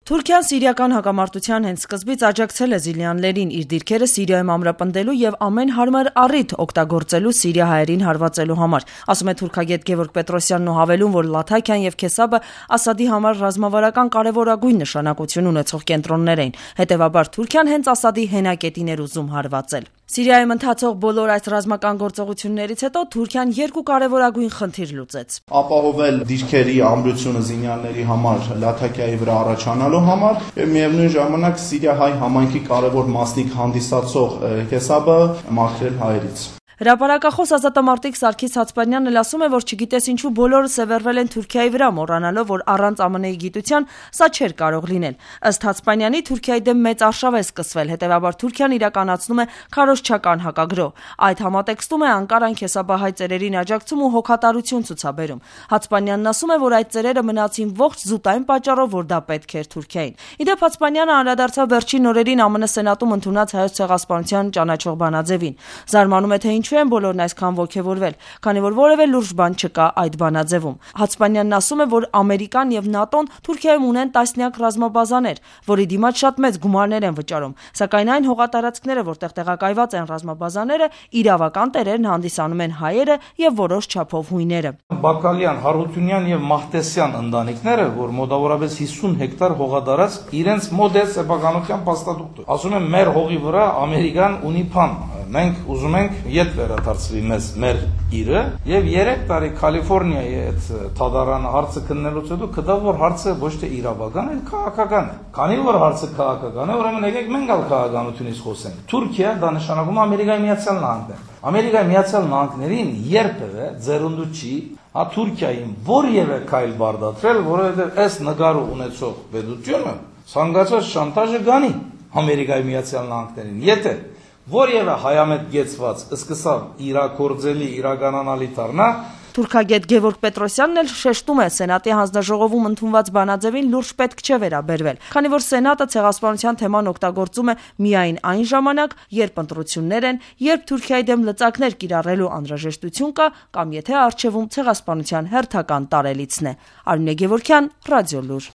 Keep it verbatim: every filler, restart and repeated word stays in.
Թուրքիան սիրիական հակամարտության հենց սկզբից աջակցել է զիլյաններին իր դիրքերը Սիրիայում ամրապնդելու եւ ամեն հարմար առիթ օգտագործելու սիրիահայերին հարվածելու համար, ասում է թուրքագետ Գևորգ Պետրոսյանն ու հավելում, որ Լաթաքիան եւ Քեսաբը Ասադի համար ռազմավարական կարեւորագույն նշանակություն ունեցող կենտրոններ էին, հետեւաբար Թուրքիան հենց Ասադի հենակետին էր ուզում հարվածել։ Սիրիայում ընթացող բոլոր այս ռազմական գործողություններից հետո Թուրքիան երկու կարևորագույն խնդիր լուծեց. Ապահովել դիրքերի ամրությունը զինյալների համար Լաթաքիայի վրա առաջանալու համար եւ միևնույն ժամանակ Սիրիա-հայ համայնքի կարևոր մասնիկ հանդիսացող Քեսաբը մաքրել հայերից։ Հրապարակախոս ազատամարտիկ Սարգիս Հացպանյանն էլ ասում է, որ չգիտես ինչու բոլորը սևեռվել են Թուրքիայի վրա, մոռանալով, որ առանց ԱՄՆ-ի գիտության սա չէր կարող լինել։ Ըստ Հացպանյանի Թուրքիայի դեմ մեծ արշավ է սկսվել, հետևաբար Թուրքիան իրականացնում է քարոզչական հակագրոհ։ Այդ համատեքստում է Անկարան քեսաբահայ ծերերին աջակցում ու հոգատարություն ցուցաբերում։ Հացպանյանն ասում է, որ այդ ծերերը մնացին ողջ զուտ այն պատճառով, որ դա պետք էր Թուրքիային։ Իդեպ Հացպանյանը անդրադարձավ վերջին օրերին ԱՄՆ Սենատում ընդունած հայոց ցեղասպանության ճանաչող բանաձևին։ Զարմանում է, թե ինչու են բոլորն այսքան ոգևորվել, քանի որ որևէ լուրջ բան չկա այդ բանաձևում։ Հացպանյանն ասում է, որ Ամերիկան եւ ՆԱՏՕ-ն Թուրքիայում ունեն տասնյակ ռազմաբազաներ, որի դիմաց շատ մեծ գումարներ են վճարում, սակայն այն հողատարածքները, որտեղ տեղակայված են ռազմաբազաները, իրավական տերերն հանդիսանում են հայերը եւ որոշ չափով հույները։ Բակալյան, Հարությունյան եւ Մահտեսյան ընտանիքները, որ մոտավորապես հիսուն հեկտար հողատարածք իրենց մոտ է սեփականության փաստաթուղթ։ Ասում են, մեր հողի վրա Ամերիկան ունի փան։ Մենք ուզում ենք ետ վերադարձվի մեզ մեր իրը եւ երեք տարի Կալիֆոռնիայի այդ թադարանը հարցը քննելուց հետո կդա որ հարցը ոչ թե իրավական, այլ քաղաքական է։ Քանի որ հարցը քաղաքական է, ուրեմն եկեք մենք ալ քաղաքականությունից խոսենք։ Թուրքիա դա նշանակում Ամերիկայի Միացյալ Նահանգներ։ Ամերիկայի Միացյալ Նահանգներին երբևէ ձեռնդու չի հա Թուրքիային որևէ քայլ բարդացրել, որովհետեւ այս նկարը ունեցող պետությունը ցանկացած շանտաժը գանի Ամերիկայի Միացյալ Նահանգներին։ Եթե որևէ հայամետ գեցված սկսավ իրակորձելի իրականանալի դառնա։ Թուրքագետ Գևորգ Պետրոսյանն էլ շեշտում է, Սենատի հանձնաժողովում ընդունված բանաձևին լուրջ պետք չէ վերաբերվել, քանի որ Սենատը ցեղասպանության թեման օգտագործում է միայն այն ժամանակ, երբ ընտրություններ են, երբ Թուրքիայի դեմ լծակներ կիրառելու անհրաժեշտություն կա, կամ եթե առջևում ցեղասպանության հերթական տարելիցն է։ Արմինե Գևորգյան, Ռադիոլուր։